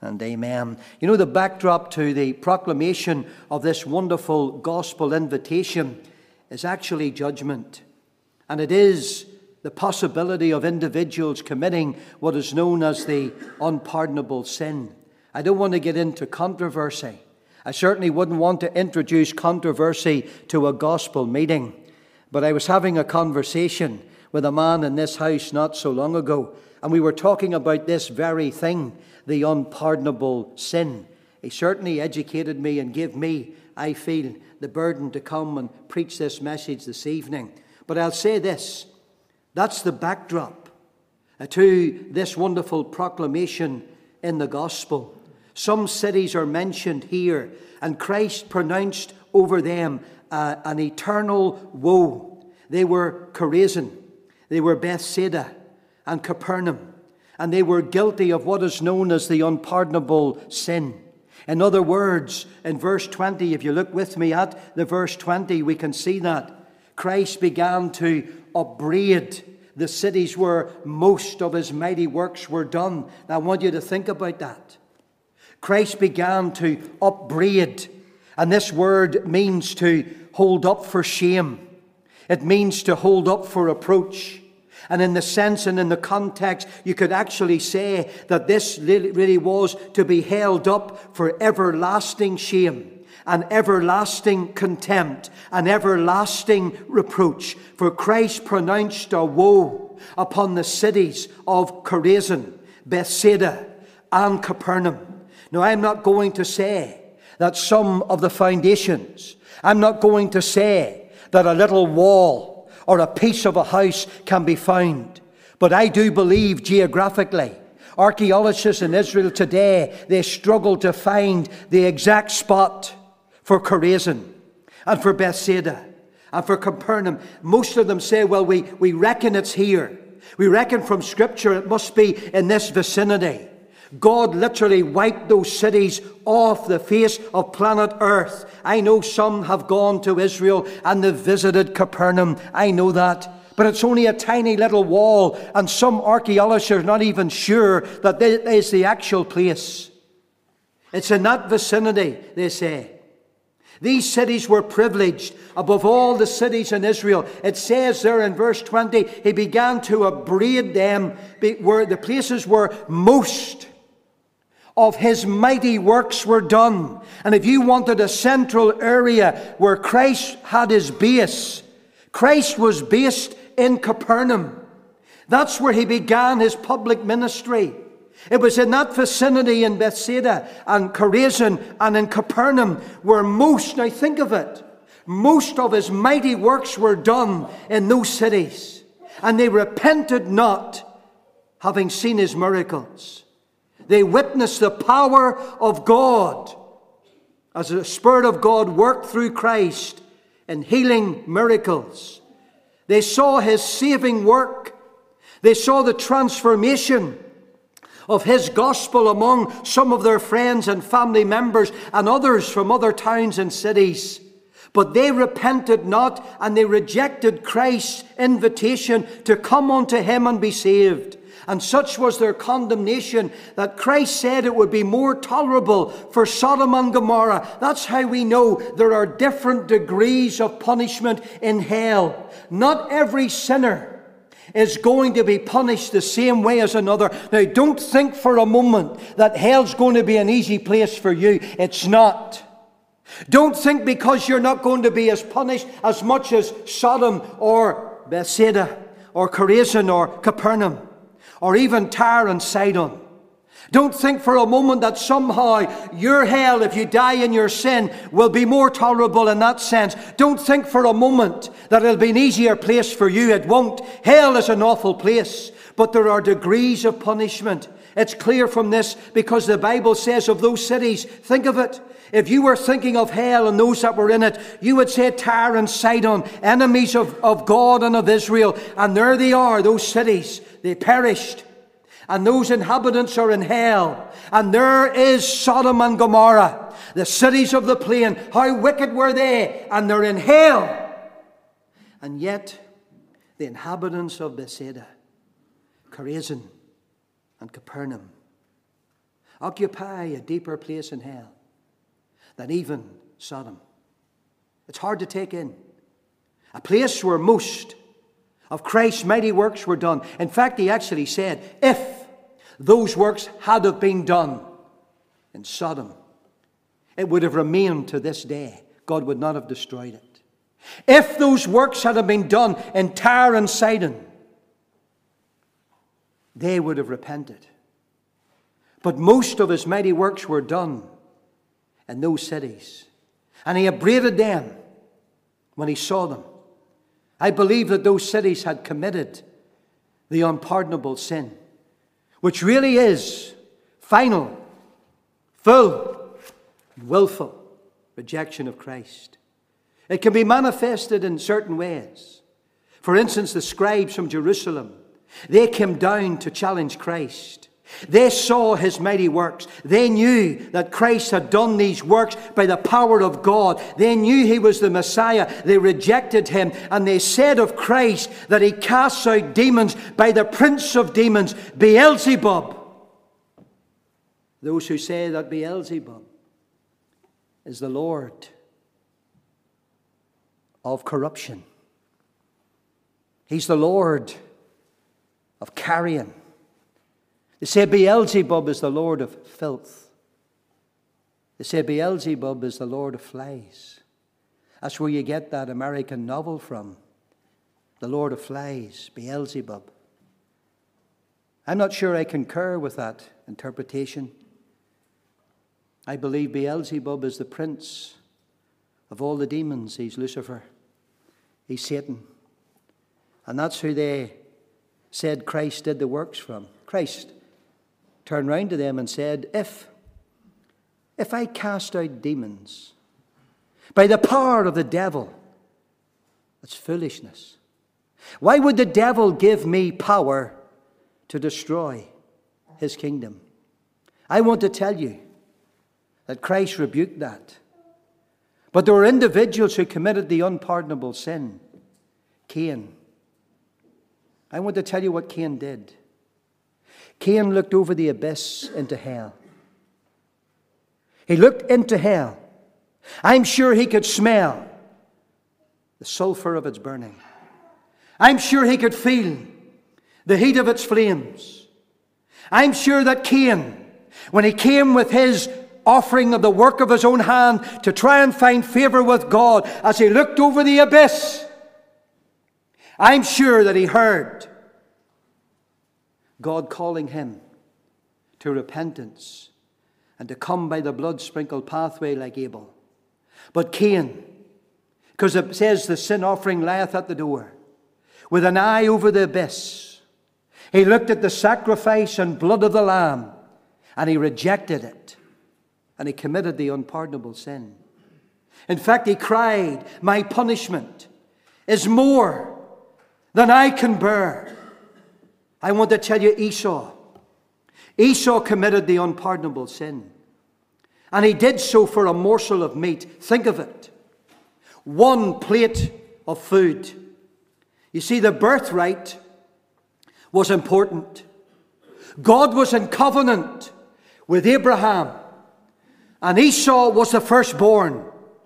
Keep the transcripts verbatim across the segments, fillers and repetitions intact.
And amen. You know, the backdrop to the proclamation of this wonderful gospel invitation is actually judgment. And it is the possibility of individuals committing what is known as the unpardonable sin. I don't want to get into controversy. I certainly wouldn't want to introduce controversy to a gospel meeting. But I was having a conversation with a man in this house not so long ago, and we were talking about this very thing, the unpardonable sin. He certainly educated me and gave me, I feel, the burden to come and preach this message this evening. But I'll say this, that's the backdrop to this wonderful proclamation in the gospel. Some cities are mentioned here, and Christ pronounced over them uh, an eternal woe. They were Chorazin, they were Bethsaida and Capernaum, and they were guilty of what is known as the unpardonable sin. In other words, in verse twenty, if you look with me at the verse twenty, we can see that Christ began to upbraid the cities where most of his mighty works were done. Now, I want you to think about that. Christ began to upbraid, and this word means to hold up for shame. It means to hold up for reproach. And in the sense and in the context, you could actually say that this really was to be held up for everlasting shame and everlasting contempt and everlasting reproach. For Christ pronounced a woe upon the cities of Chorazin, Bethsaida, and Capernaum. Now, I'm not going to say that some of the foundations, I'm not going to say that a little wall or a piece of a house can be found. But I do believe geographically, archaeologists in Israel today, they struggle to find the exact spot for Chorazin and for Bethsaida and for Capernaum. Most of them say, well, we, we reckon it's here. We reckon from Scripture it must be in this vicinity. God literally wiped those cities off the face of planet Earth. I know some have gone to Israel and they've visited Capernaum. I know that. But it's only a tiny little wall, and some archaeologists are not even sure that that is the actual place. It's in that vicinity, they say. These cities were privileged above all the cities in Israel. It says there in verse twenty, he began to upbraid them where the places where most of his mighty works were done. And if you wanted a central area where Christ had his base, Christ was based in Capernaum. That's where he began his public ministry. It was in that vicinity in Bethsaida and Chorazin and in Capernaum where most, now think of it, most of his mighty works were done in those cities. And they repented not, having seen his miracles. They witnessed the power of God as the Spirit of God worked through Christ in healing miracles. They saw his saving work. They saw the transformation of his gospel among some of their friends and family members and others from other towns and cities. But they repented not, and they rejected Christ's invitation to come unto him and be saved. And such was their condemnation that Christ said it would be more tolerable for Sodom and Gomorrah. That's how we know there are different degrees of punishment in hell. Not every sinner is going to be punished the same way as another. Now, don't think for a moment that hell's going to be an easy place for you. It's not. Don't think because you're not going to be as punished as much as Sodom or Bethsaida or Chorazin or Capernaum or even Tyre and Sidon. Don't think for a moment that somehow your hell, if you die in your sin, will be more tolerable in that sense. Don't think for a moment that it'll be an easier place for you. It won't. Hell is an awful place, but there are degrees of punishment. It's clear from this because the Bible says of those cities, think of it. If you were thinking of hell and those that were in it, you would say Tyre and Sidon, enemies of, of God and of Israel. And there they are, those cities. They perished. And those inhabitants are in hell. And there is Sodom and Gomorrah, the cities of the plain. How wicked were they? And they're in hell. And yet, the inhabitants of Bethsaida, Chorazin, and Capernaum occupy a deeper place in hell than even Sodom. It's hard to take in. A place where most of Christ's mighty works were done. In fact, he actually said, if those works had have been done in Sodom, it would have remained to this day. God would not have destroyed it. If those works had have been done in Tyre and Sidon, they would have repented. But most of his mighty works were done in those cities. And he upbraided them when he saw them. I believe that those cities had committed the unpardonable sin, which really is final, full, willful rejection of Christ. It can be manifested in certain ways. For instance, the scribes from Jerusalem, they came down to challenge Christ. They saw his mighty works. They knew that Christ had done these works by the power of God. They knew he was the Messiah. They rejected him, and they said of Christ that he casts out demons by the prince of demons, Beelzebub. Those who say that Beelzebub is the Lord of corruption. He's the Lord of carrion. They say Beelzebub is the Lord of filth. They say Beelzebub is the Lord of flies. That's where you get that American novel from. The Lord of Flies, Beelzebub. I'm not sure I concur with that interpretation. I believe Beelzebub is the prince of all the demons. He's Lucifer. He's Satan. And that's who they said Christ did the works from. Christ turned round to them and said, if, if I cast out demons by the power of the devil, that's foolishness. Why would the devil give me power to destroy his kingdom? I want to tell you that Christ rebuked that. But there were individuals who committed the unpardonable sin. Cain. I want to tell you what Cain did. Cain looked over the abyss into hell. He looked into hell. I'm sure he could smell the sulfur of its burning. I'm sure he could feel the heat of its flames. I'm sure that Cain, when he came with his offering of the work of his own hand to try and find favor with God, as he looked over the abyss, I'm sure that he heard God calling him to repentance and to come by the blood-sprinkled pathway like Abel. But Cain, because it says the sin offering lieth at the door, with an eye over the abyss, he looked at the sacrifice and blood of the Lamb, and he rejected it, and he committed the unpardonable sin. In fact, he cried, my punishment is more than I can bear. I want to tell you, Esau. Esau committed the unpardonable sin. And he did so for a morsel of meat. Think of it. One plate of food. You see, the birthright was important. God was in covenant with Abraham. And Esau was the firstborn.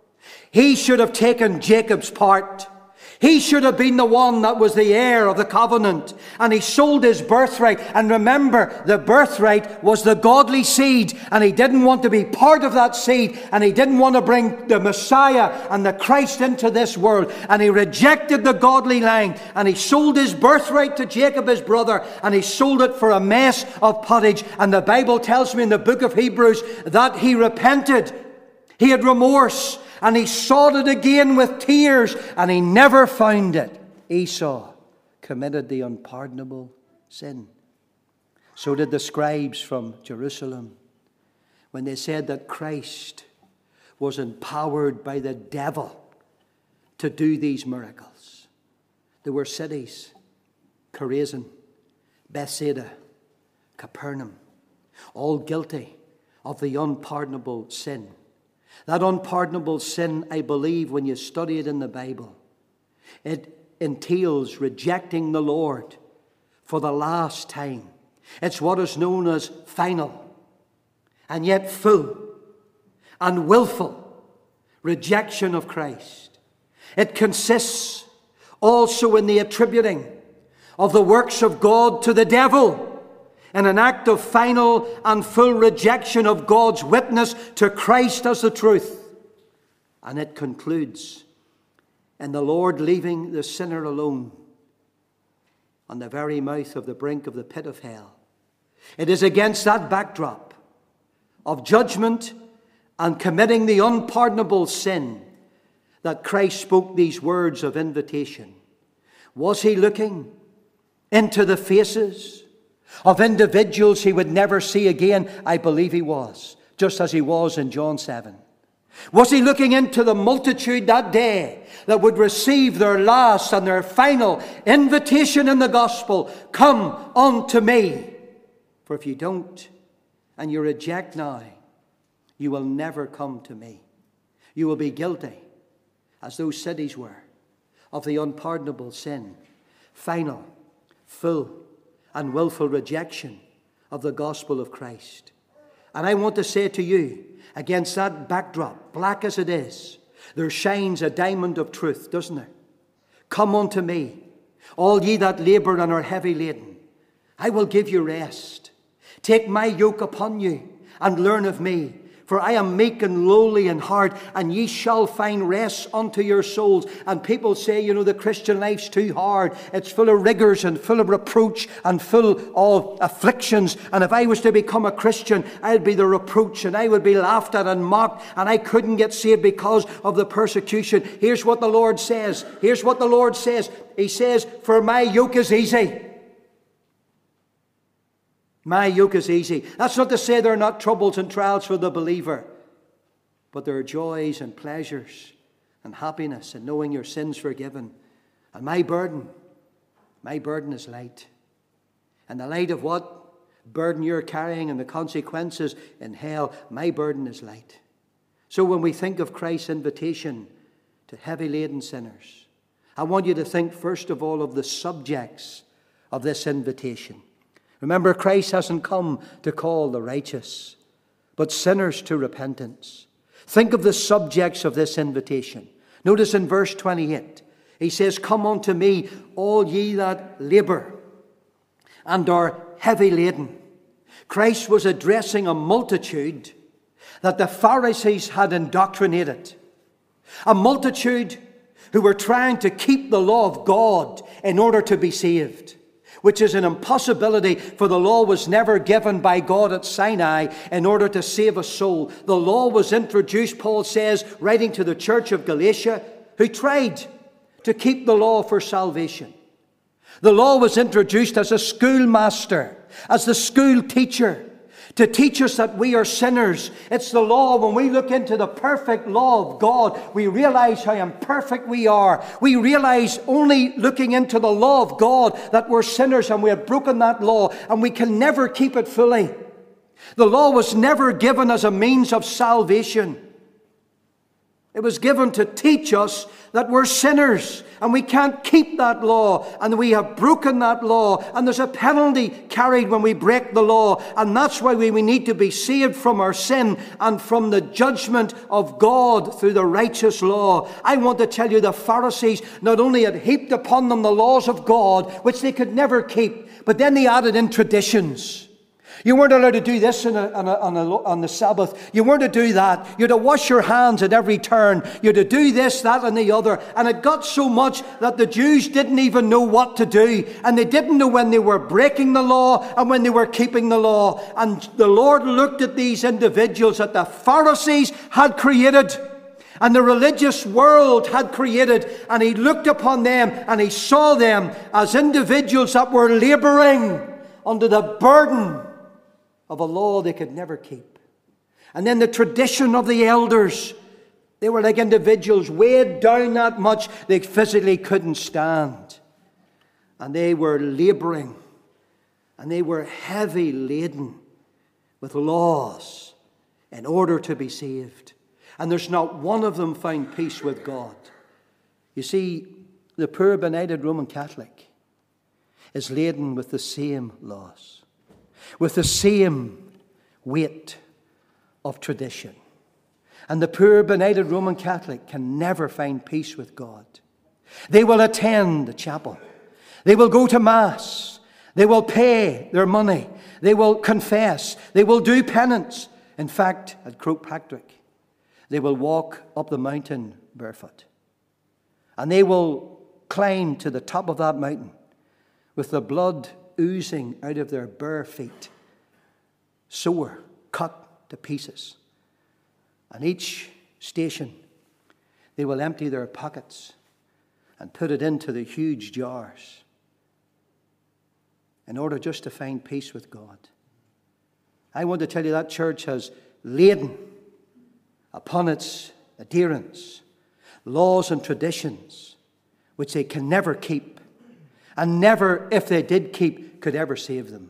He should have taken Jacob's part. He should have been the one that was the heir of the covenant. And he sold his birthright. And remember, the birthright was the godly seed. And he didn't want to be part of that seed. And he didn't want to bring the Messiah and the Christ into this world. And he rejected the godly line. And he sold his birthright to Jacob, his brother. And he sold it for a mess of pottage. And the Bible tells me in the book of Hebrews that he repented. He had remorse. And he sought it again with tears, and he never found it. Esau committed the unpardonable sin. So did the scribes from Jerusalem, when they said that Christ was empowered by the devil to do these miracles. There were cities, Chorazin, Bethsaida, Capernaum, all guilty of the unpardonable sin. That unpardonable sin, I believe, when you study it in the Bible, it entails rejecting the Lord for the last time. It's what is known as final. and yet full and willful rejection of Christ. It consists also in the attributing of the works of God to the devil, in an act of final and full rejection of God's witness to Christ as the truth. And it concludes in the Lord leaving the sinner alone on the very mouth of the brink of the pit of hell. It is against that backdrop of judgment and committing the unpardonable sin that Christ spoke these words of invitation. Was he looking into the faces of individuals he would never see again? I believe he was, just as he was in John seven. Was he looking into the multitude that day that would receive their last and their final invitation in the gospel? Come unto me. For if you don't, and you reject now, you will never come to me. You will be guilty, as those cities were, of the unpardonable sin, final, full, and willful rejection of the gospel of Christ. And I want to say to you, against that backdrop, black as it is, there shines a diamond of truth, doesn't there? Come unto me, all ye that labour and are heavy laden. I will give you rest. Take my yoke upon you and learn of me. For I am meek and lowly in heart, and ye shall find rest unto your souls. And people say, you know, the Christian life's too hard. It's full of rigours and full of reproach and full of afflictions. And if I was to become a Christian, I'd be the reproach, and I would be laughed at and mocked, and I couldn't get saved because of the persecution. Here's what the Lord says. Here's what the Lord says. He says, for my yoke is easy. My yoke is easy. That's not to say there are not troubles and trials for the believer. But there are joys and pleasures and happiness in knowing your sins forgiven. And my burden, my burden is light. And the light of what burden you're carrying and the consequences in hell, my burden is light. So when we think of Christ's invitation to heavy laden sinners, I want you to think first of all of the subjects of this invitation. Remember, Christ hasn't come to call the righteous, but sinners to repentance. Think of the subjects of this invitation. Notice in verse twenty-eight, he says, come unto me, all ye that labour and are heavy laden. Christ was addressing a multitude that the Pharisees had indoctrinated. A multitude who were trying to keep the law of God in order to be saved, which is an impossibility, for the law was never given by God at Sinai in order to save a soul. The law was introduced, Paul says, writing to the church of Galatia, who tried to keep the law for salvation. The law was introduced as a schoolmaster, as the school teacher, to teach us that we are sinners. It's the law. When we look into the perfect law of God, we realize how imperfect we are. We realize only looking into the law of God that we're sinners and we have broken that law and we can never keep it fully. The law was never given as a means of salvation. It was given to teach us that we're sinners and we can't keep that law, and we have broken that law, and there's a penalty carried when we break the law, and that's why we, we need to be saved from our sin and from the judgment of God through the righteous law. I want to tell you, the Pharisees not only had heaped upon them the laws of God, which they could never keep, but then they added in traditions. You weren't allowed to do this on, a, on, a, on, a, on the Sabbath. You weren't to do that. You had to wash your hands at every turn. You had to do this, that, and the other. And it got so much that the Jews didn't even know what to do. And they didn't know when they were breaking the law and when they were keeping the law. And the Lord looked at these individuals that the Pharisees had created and the religious world had created. And he looked upon them and he saw them as individuals that were laboring under the burden of a law they could never keep. And then the tradition of the elders. They were like individuals weighed down that much they physically couldn't stand. And they were laboring. And they were heavy laden with laws in order to be saved. And there's not one of them found peace with God. You see, the poor benighted Roman Catholic is laden with the same laws, with the same weight of tradition. And the poor, benighted Roman Catholic can never find peace with God. They will attend the chapel. They will go to Mass. They will pay their money. They will confess. They will do penance. In fact, at Croagh Patrick, they will walk up the mountain barefoot. And they will climb to the top of that mountain with the blood oozing out of their bare feet, sore, cut to pieces. And each station, they will empty their pockets and put it into the huge jars in order just to find peace with God. I want to tell you that church has laden upon its adherents laws and traditions which they can never keep, and never, if they did keep, could ever save them.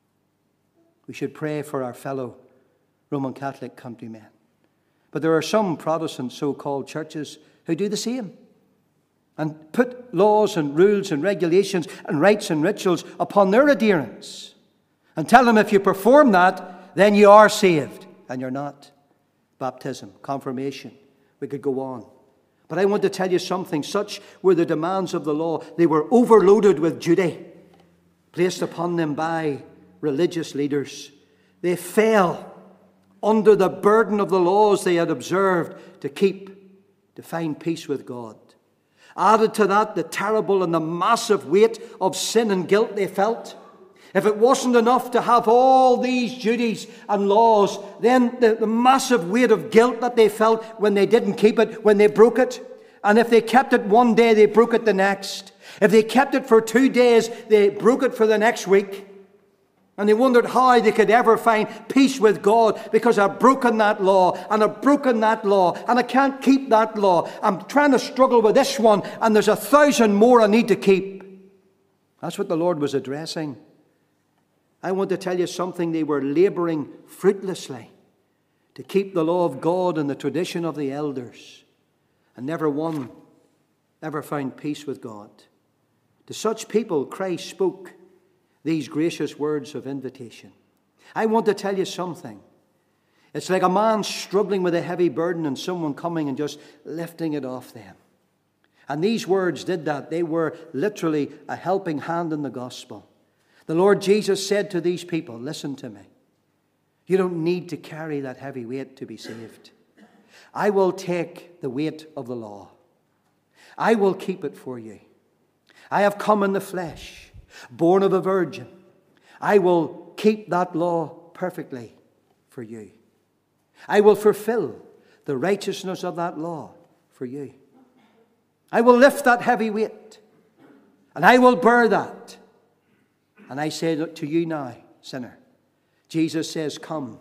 We should pray for our fellow Roman Catholic countrymen. But there are some Protestant so-called churches who do the same and put laws and rules and regulations and rites and rituals upon their adherents and tell them if you perform that, then you are saved, and you're not. Baptism, confirmation, we could go on. But I want to tell you something. Such were the demands of the law. They were overloaded with duty placed upon them by religious leaders. They fell under the burden of the laws they had observed to keep, to find peace with God. Added to that, the terrible and the massive weight of sin and guilt they felt. If it wasn't enough to have all these duties and laws, then the, the massive weight of guilt that they felt when they didn't keep it, when they broke it. And if they kept it one day, they broke it the next. If they kept it for two days, they broke it for the next week. And they wondered how they could ever find peace with God, because I've broken that law, and I've broken that law, and I can't keep that law. I'm trying to struggle with this one, and there's a thousand more I need to keep. That's what the Lord was addressing. I want to tell you something. They were laboring fruitlessly to keep the law of God and the tradition of the elders, and never one ever found peace with God. To such people, Christ spoke these gracious words of invitation. I want to tell you something. It's like a man struggling with a heavy burden and someone coming and just lifting it off them. And these words did that. They were literally a helping hand in the gospel. The Lord Jesus said to these people, listen to me. You don't need to carry that heavy weight to be saved. I will take the weight of the law. I will keep it for you. I have come in the flesh, born of a virgin. I will keep that law perfectly for you. I will fulfill the righteousness of that law for you. I will lift that heavy weight, and I will bear that. And I say to you now, sinner, Jesus says, come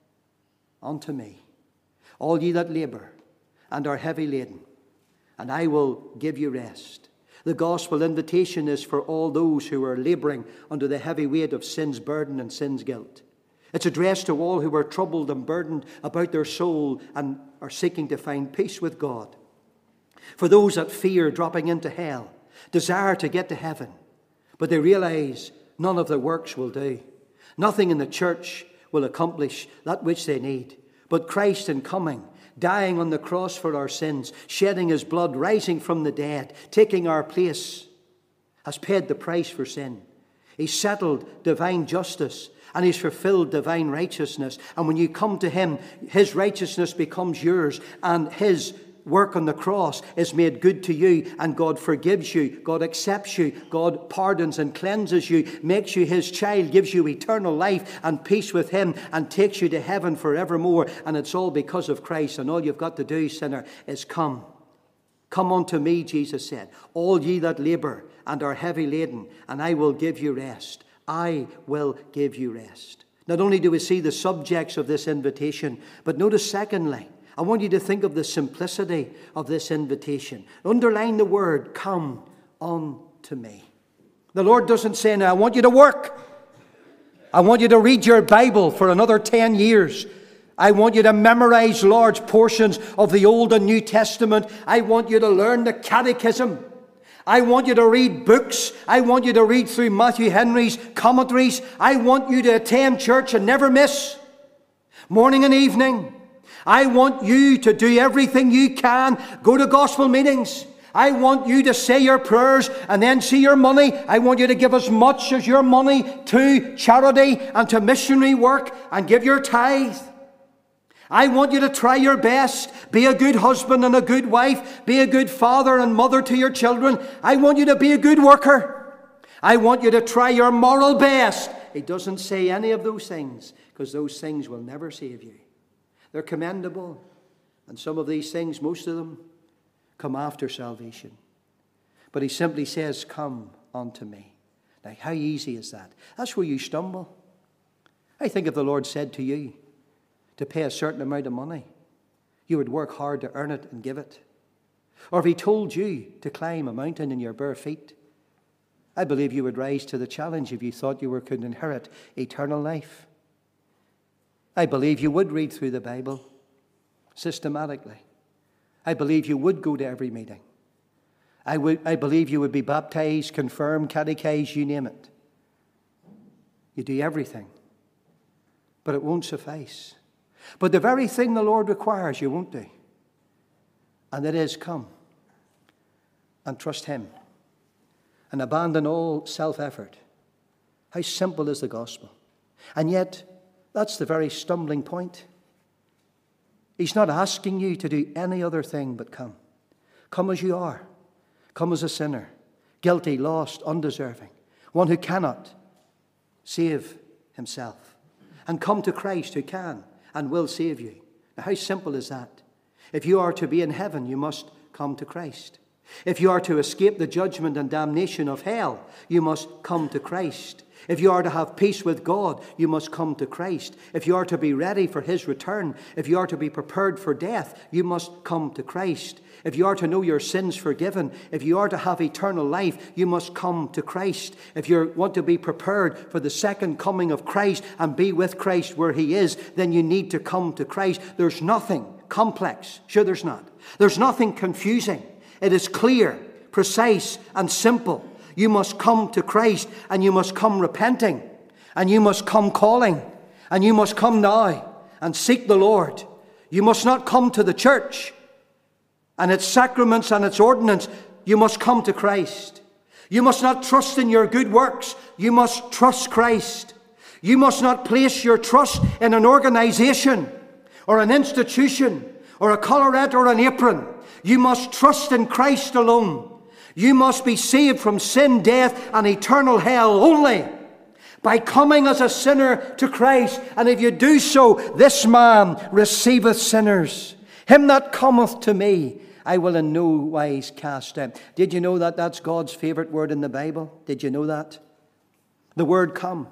unto me, all ye that labor and are heavy laden, and I will give you rest. The gospel invitation is for all those who are laboring under the heavy weight of sin's burden and sin's guilt. It's addressed to all who are troubled and burdened about their soul and are seeking to find peace with God. For those that fear dropping into hell, desire to get to heaven, but they realize none of their works will do. Nothing in the church will accomplish that which they need. But Christ in coming, dying on the cross for our sins, shedding his blood, rising from the dead, taking our place, has paid the price for sin. He's settled divine justice, and he's fulfilled divine righteousness. And when you come to him, his righteousness becomes yours, and his work on the cross is made good to you, and God forgives you, God accepts you, God pardons and cleanses you, makes you his child, gives you eternal life and peace with him, and takes you to heaven forevermore. And it's all because of Christ. And all you've got to do, sinner, is come. Come unto me, Jesus said, all ye that labor and are heavy laden, and I will give you rest. I will give you rest. Not only do we see the subjects of this invitation, but notice secondly, I want you to think of the simplicity of this invitation. Underline the word, come unto me. The Lord doesn't say, now I want you to work. I want you to read your Bible for another ten years. I want you to memorize large portions of the Old and New Testament. I want you to learn the catechism. I want you to read books. I want you to read through Matthew Henry's commentaries. I want you to attend church and never miss. morning and evening. I want you to do everything you can. Go to gospel meetings. I want you to say your prayers and then see your money. I want you to give as much as your money to charity and to missionary work and give your tithe. I want you to try your best. Be a good husband and a good wife. Be a good father and mother to your children. I want you to be a good worker. I want you to try your moral best. He doesn't say any of those things because those things will never save you. They're commendable. And some of these things, most of them, come after salvation. But he simply says, come unto me. Now, how easy is that? That's where you stumble. I think if the Lord said to you to pay a certain amount of money, you would work hard to earn it and give it. Or if he told you to climb a mountain in your bare feet, I believe you would rise to the challenge if you thought you were could inherit eternal life. I believe you would read through the Bible systematically. I believe you would go to every meeting. I, would, I believe you would be baptized, confirmed, catechized, you name it. You do everything. But it won't suffice. But the very thing the Lord requires, you won't do. And it is come and trust him and abandon all self-effort. How simple is the gospel. And yet, that's the very stumbling point. He's not asking you to do any other thing but come. Come as you are. Come as a sinner, guilty, lost, undeserving, one who cannot save himself. And come to Christ who can and will save you. Now, how simple is that? If you are to be in heaven, you must come to Christ. If you are to escape the judgment and damnation of hell, you must come to Christ. If you are to have peace with God, you must come to Christ. If you are to be ready for his return, if you are to be prepared for death, you must come to Christ. If you are to know your sins forgiven, if you are to have eternal life, you must come to Christ. If you want to be prepared for the second coming of Christ and be with Christ where he is, then you need to come to Christ. There's nothing complex. Sure, there's not. There's nothing confusing. It is clear, precise, and simple. You must come to Christ, and you must come repenting, and you must come calling, and you must come now and seek the Lord. You must not come to the church and its sacraments and its ordinance. You must come to Christ. You must not trust in your good works. You must trust Christ. You must not place your trust in an organization or an institution or a collarette or an apron. You must trust in Christ alone. You must be saved from sin, death, and eternal hell only by coming as a sinner to Christ. And if you do so, this man receiveth sinners. Him that cometh to me, I will in no wise cast out. Did you know that that's God's favorite word in the Bible? Did you know that? The word come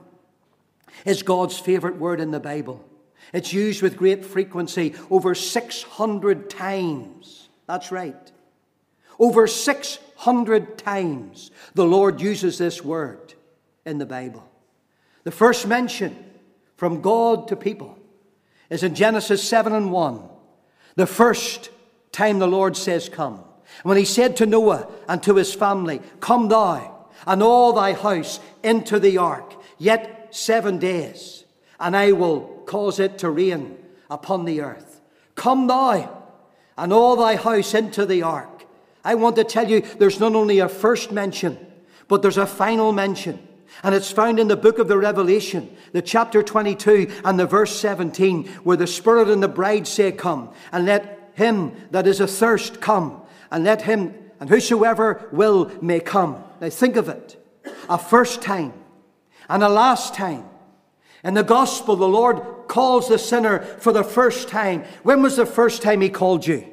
is God's favorite word in the Bible. It's used with great frequency, over six hundred times. That's right. Over six hundred times the Lord uses this word in the Bible. The first mention from God to people is in Genesis seven and one. The first time the Lord says come. When he said to Noah and to his family, come thou and all thy house into the ark, yet seven days, and I will cause it to rain upon the earth. Come thou and all thy house into the ark. I want to tell you, there's not only a first mention, but there's a final mention. And it's found in the book of the Revelation, the chapter twenty-two and the verse seventeen, where the Spirit and the bride say, come, and let him that is athirst come, and let him, and whosoever will may come. Now think of it. A first time and a last time. In the gospel, the Lord calls the sinner for the first time. When was the first time he called you?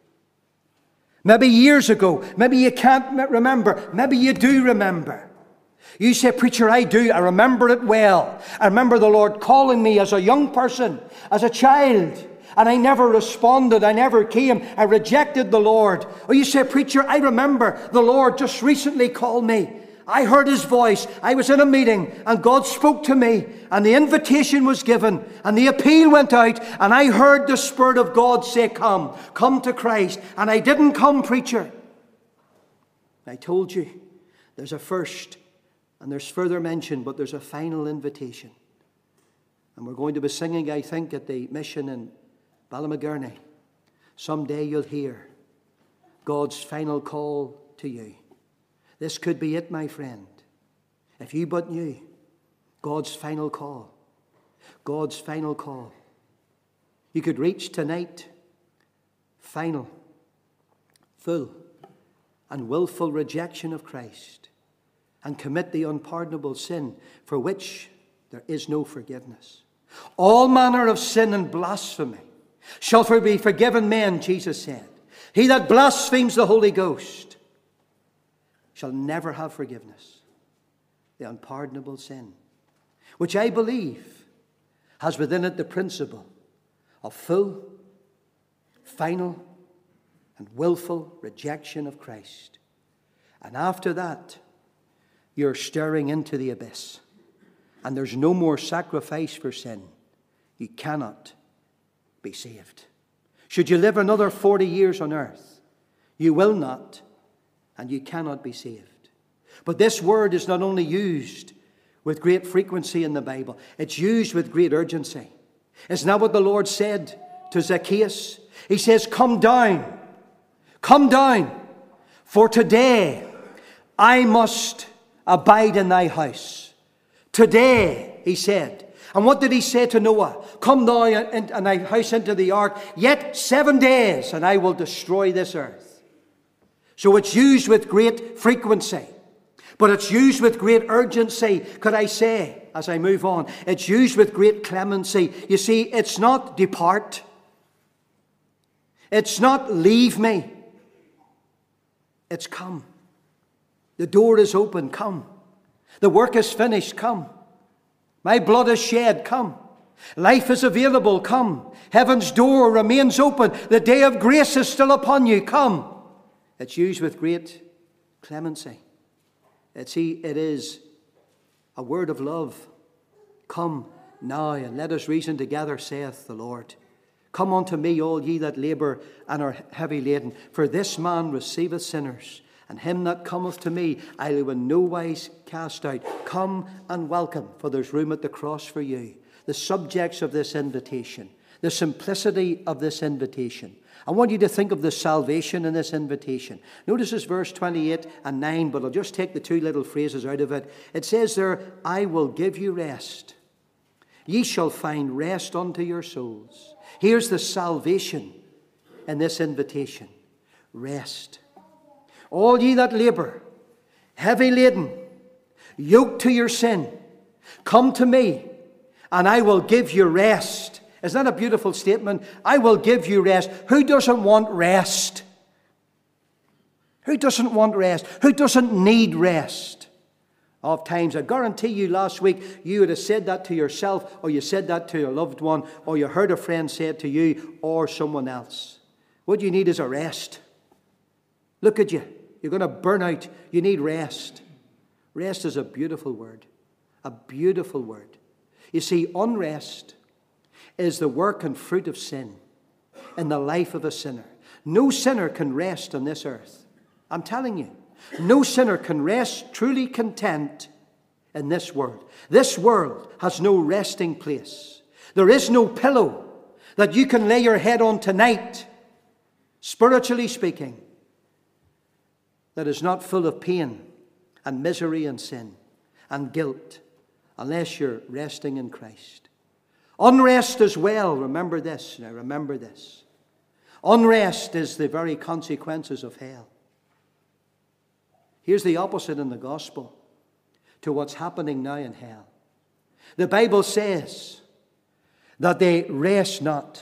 Maybe years ago. Maybe you can't remember. Maybe you do remember. You say, preacher, I do. I remember it well. I remember the Lord calling me as a young person, as a child. And I never responded. I never came. I rejected the Lord. Or you say, preacher, I remember the Lord just recently called me. I heard his voice. I was in a meeting and God spoke to me and the invitation was given and the appeal went out and I heard the Spirit of God say, come, come to Christ. And I didn't come, preacher. I told you there's a first and there's further mention, but there's a final invitation. And we're going to be singing, I think, at the mission in Ballymagurney. Someday you'll hear God's final call to you. This could be it, my friend. If you but knew God's final call. God's final call. You could reach tonight final, full, and willful rejection of Christ and commit the unpardonable sin for which there is no forgiveness. All manner of sin and blasphemy shall be forgiven men, Jesus said. He that blasphemes the Holy Ghost shall never have forgiveness. The unpardonable sin, which I believe has within it the principle of full, final, and willful rejection of Christ. And after that, you're staring into the abyss. And there's no more sacrifice for sin. You cannot be saved. Should you live another forty years on earth, you will not, and you cannot be saved. But this word is not only used with great frequency in the Bible, it's used with great urgency. Isn't that what the Lord said to Zacchaeus? He says, come down, come down, for today I must abide in thy house. Today, he said. And what did he say to Noah? Come thou and thy house into the ark, yet seven days, and I will destroy this earth. So it's used with great frequency. But it's used with great urgency, could I say, as I move on. It's used with great clemency. You see, it's not depart. It's not leave me. It's come. The door is open, come. The work is finished, come. My blood is shed, come. Life is available, come. Heaven's door remains open. The day of grace is still upon you, come. It's used with great clemency. It's, it is a word of love. Come now and let us reason together, saith the Lord. Come unto me, all ye that labour and are heavy laden, for this man receiveth sinners, and him that cometh to me I will in no wise cast out. Come and welcome, for there's room at the cross for you. The subjects of this invitation, the simplicity of this invitation. I want you to think of the salvation in this invitation. Notice this verse twenty-eight and nine, but I'll just take the two little phrases out of it. It says there, I will give you rest. Ye shall find rest unto your souls. Here's the salvation in this invitation. Rest. All ye that labour, heavy laden, yoked to your sin, come to me, and I will give you rest. Isn't that a beautiful statement? I will give you rest. Who doesn't want rest? Who doesn't want rest? Who doesn't need rest? Oft times, I guarantee you last week, you would have said that to yourself, or you said that to your loved one, or you heard a friend say it to you, or someone else. What you need is a rest. Look at you. You're going to burn out. You need rest. Rest is a beautiful word. A beautiful word. You see, unrest is the work and fruit of sin in the life of a sinner. No sinner can rest on this earth. I'm telling you. No sinner can rest truly content in this world. This world has no resting place. There is no pillow that you can lay your head on tonight, spiritually speaking, that is not full of pain and misery and sin and guilt, unless you're resting in Christ. Unrest as well, remember this, now remember this. Unrest is the very consequences of hell. Here's the opposite in the gospel to what's happening now in hell. The Bible says that they rest not.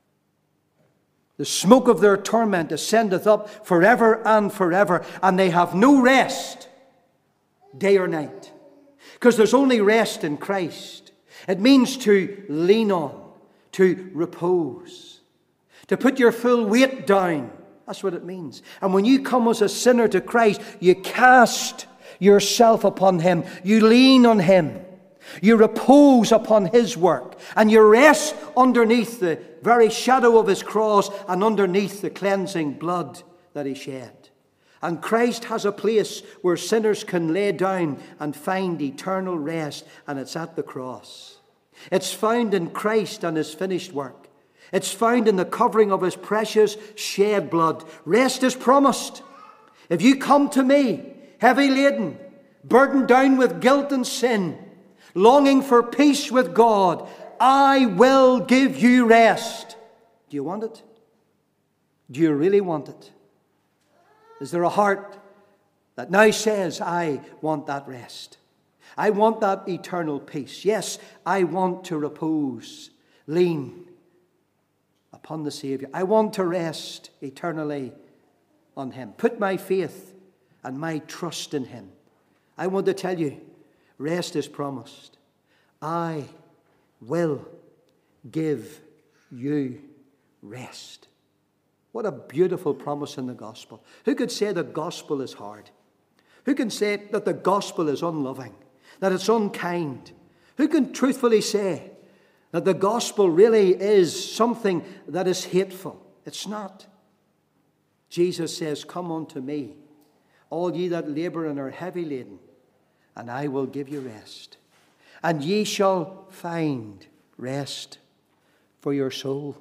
The smoke of their torment ascendeth up forever and forever, and they have no rest, day or night. Because there's only rest in Christ. It means to lean on, to repose, to put your full weight down. That's what it means. And when you come as a sinner to Christ, you cast yourself upon Him. You lean on Him. You repose upon His work. And you rest underneath the very shadow of His cross and underneath the cleansing blood that He shed. And Christ has a place where sinners can lay down and find eternal rest, and it's at the cross. It's found in Christ and His finished work. It's found in the covering of His precious shed blood. Rest is promised. If you come to me, heavy laden, burdened down with guilt and sin, longing for peace with God, I will give you rest. Do you want it? Do you really want it? Is there a heart that now says, I want that rest? I want that eternal peace. Yes, I want to repose, lean upon the Savior. I want to rest eternally on Him. Put my faith and my trust in Him. I want to tell you, rest is promised. I will give you rest. What a beautiful promise in the gospel. Who could say the gospel is hard? Who can say that the gospel is unloving, that it's unkind? Who can truthfully say that the gospel really is something that is hateful? It's not. Jesus says, come unto me, all ye that labor and are heavy laden, and I will give you rest. And ye shall find rest for your soul.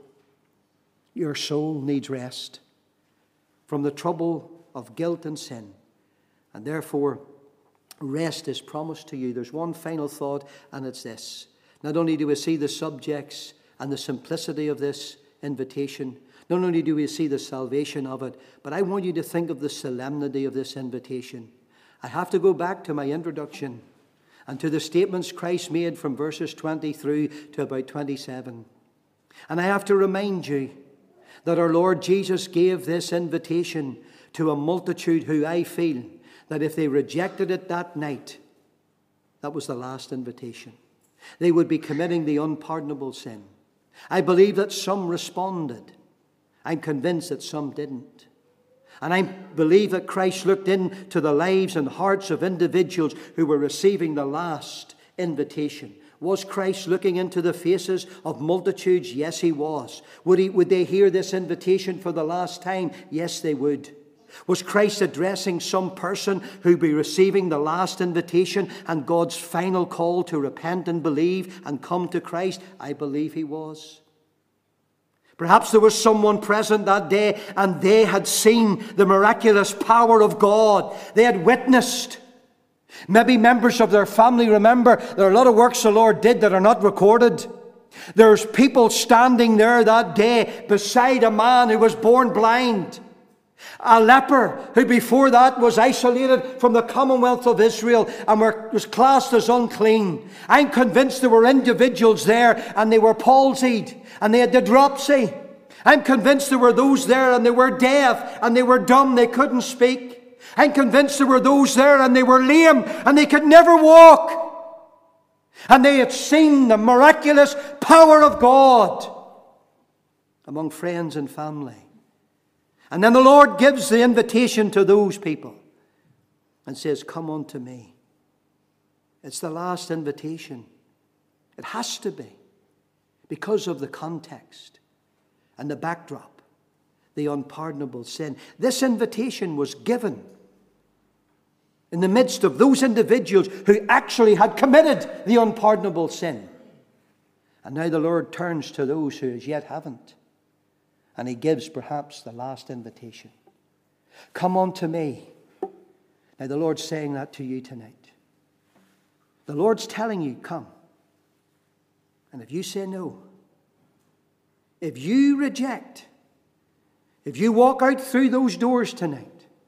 Your soul needs rest from the trouble of guilt and sin. And therefore, rest is promised to you. There's one final thought, and it's this. Not only do we see the subjects and the simplicity of this invitation, not only do we see the salvation of it, but I want you to think of the solemnity of this invitation. I have to go back to my introduction and to the statements Christ made from verses twenty through to about twenty-seven. And I have to remind you that our Lord Jesus gave this invitation to a multitude who I feel that if they rejected it that night, that was the last invitation. They would be committing the unpardonable sin. I believe that some responded. I'm convinced that some didn't. And I believe that Christ looked into the lives and hearts of individuals who were receiving the last invitation. Was Christ looking into the faces of multitudes? Yes, He was. Would, he, would they hear this invitation for the last time? Yes, they would. Was Christ addressing some person who would be receiving the last invitation and God's final call to repent and believe and come to Christ? I believe He was. Perhaps there was someone present that day and they had seen the miraculous power of God. They had witnessed. Maybe members of their family. Remember, there are a lot of works the Lord did that are not recorded. There's people standing there that day beside a man who was born blind. A leper who before that was isolated from the commonwealth of Israel and were, was classed as unclean. I'm convinced there were individuals there and they were palsied and they had the dropsy. I'm convinced there were those there and they were deaf and they were dumb, they couldn't speak. I'm convinced there were those there and they were lame and they could never walk. And they had seen the miraculous power of God among friends and family. And then the Lord gives the invitation to those people and says, come unto me. It's the last invitation. It has to be because of the context and the backdrop, the unpardonable sin. This invitation was given in the midst of those individuals who actually had committed the unpardonable sin. And now the Lord turns to those who as yet haven't. And He gives perhaps the last invitation. Come unto me. Now the Lord's saying that to you tonight. The Lord's telling you, come. And if you say no, if you reject, if you walk out through those doors tonight,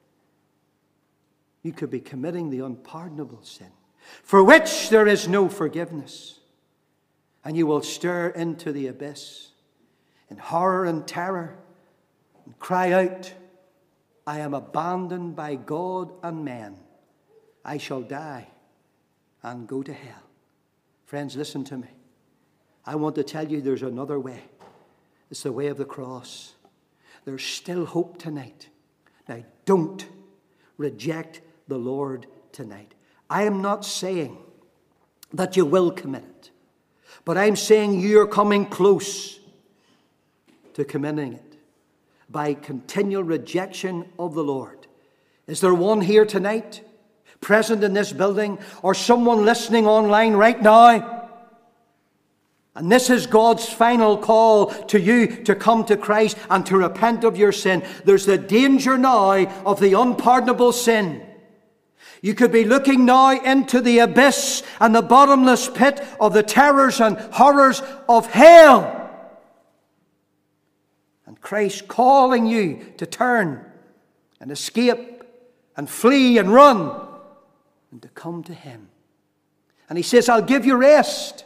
you could be committing the unpardonable sin, for which there is no forgiveness. And you will stare into the abyss in horror and terror and cry out, I am abandoned by God and men. I shall die and go to hell. Friends, listen to me. I want to tell you there's another way. It's the way of the cross. There's still hope tonight. Now, don't reject the Lord tonight. I am not saying that you will commit it, but I'm saying you're coming close to committing it by continual rejection of the Lord. Is there one here tonight, present in this building, or someone listening online right now, And this is God's final call to you to come to Christ and to repent of your sin. There's the danger now of the unpardonable sin. You could be looking now into the abyss and the bottomless pit of the terrors and horrors of hell. And Christ calling you to turn and escape and flee and run and to come to Him. And He says, I'll give you rest.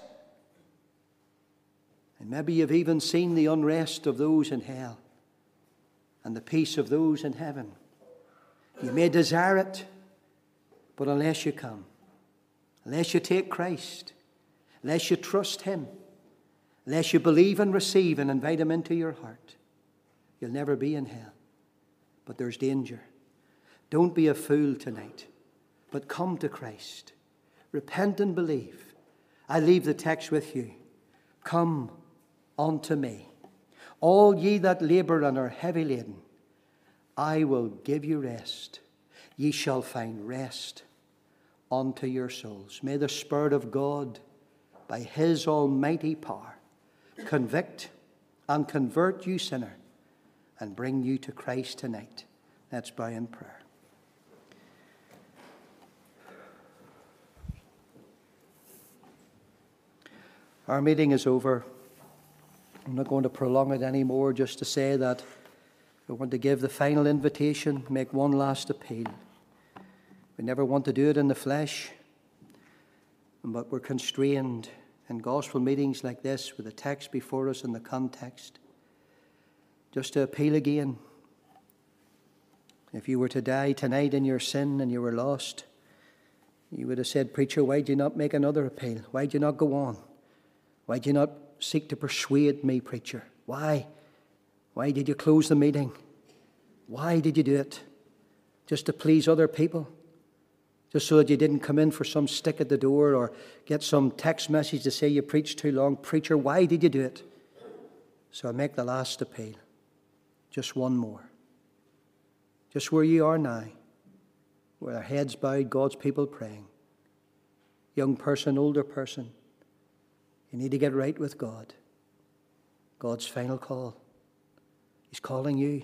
And maybe you've even seen the unrest of those in hell and the peace of those in heaven. You may desire it, but unless you come, unless you take Christ, unless you trust Him, unless you believe and receive and invite Him into your heart, you'll never be in hell. But there's danger. Don't be a fool tonight, but come to Christ. Repent and believe. I leave the text with you. Come unto me, all ye that labour and are heavy laden, I will give you rest. Ye shall find rest unto your souls. May the Spirit of God, by His almighty power, convict and convert you sinner and bring you to Christ tonight. Let's bow in prayer. Our meeting is over. I'm not going to prolong it anymore, just to say that we want to give the final invitation, make one last appeal. We never want to do it in the flesh, but we're constrained in gospel meetings like this with the text before us and the context. Just to appeal again. If you were to die tonight in your sin and you were lost, you would have said, Preacher, why do you not make another appeal? Why do you not go on? Why do you not seek to persuade me, preacher? Why? Why did you close the meeting? Why did you do it? Just to please other people? Just so that you didn't come in for some stick at the door or get some text message to say you preached too long? Preacher, why did you do it? So I make the last appeal. Just one more. Just where you are now, with our heads bowed, God's people praying. Young person, older person, you need to get right with God. God's final call. He's calling you.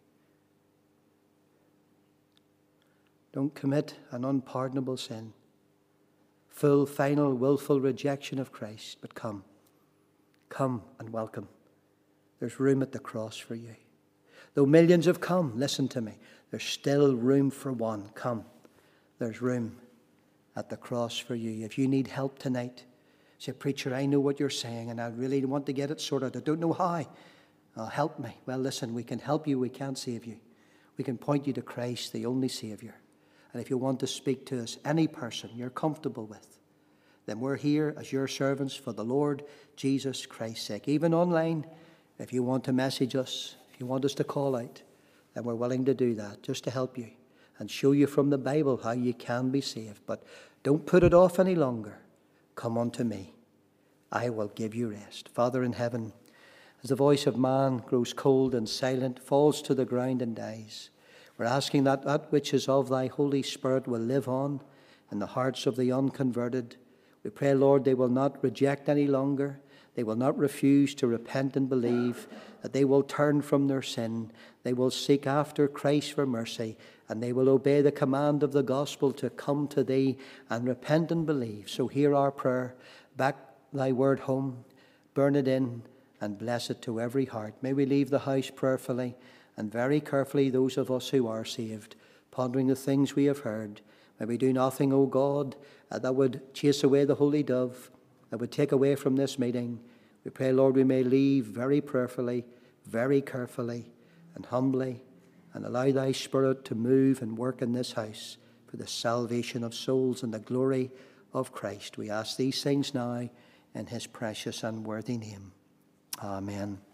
Don't commit an unpardonable sin. Full, final, willful rejection of Christ. But come. Come and welcome. There's room at the cross for you. Though millions have come, listen to me, there's still room for one. Come. There's room at the cross for you. If you need help tonight, say, Preacher, I know what you're saying and I really want to get it sorted. I don't know how. Oh, help me. Well, listen, we can help you. We can't save you. We can point you to Christ, the only Saviour. And if you want to speak to us, any person you're comfortable with, then we're here as your servants for the Lord Jesus Christ's sake. Even online, if you want to message us, if you want us to call out, then we're willing to do that just to help you and show you from the Bible how you can be saved. But don't put it off any longer. Come unto me. I will give you rest. Father in heaven, as the voice of man grows cold and silent, falls to the ground and dies, we're asking that that which is of thy Holy Spirit will live on in the hearts of the unconverted. We pray, Lord, they will not reject any longer. They will not refuse to repent and believe, that they will turn from their sin. They will seek after Christ for mercy, and they will obey the command of the gospel to come to thee and repent and believe. So hear our prayer. Back thy word home, burn it in, and bless it to every heart. May we leave the house prayerfully and very carefully, those of us who are saved, pondering the things we have heard. May we do nothing, O God, that would chase away the holy dove, that would take away from this meeting. We pray, Lord, we may leave very prayerfully, very carefully, and humbly, and allow thy Spirit to move and work in this house for the salvation of souls and the glory of Christ. We ask these things now in his precious and worthy name. Amen.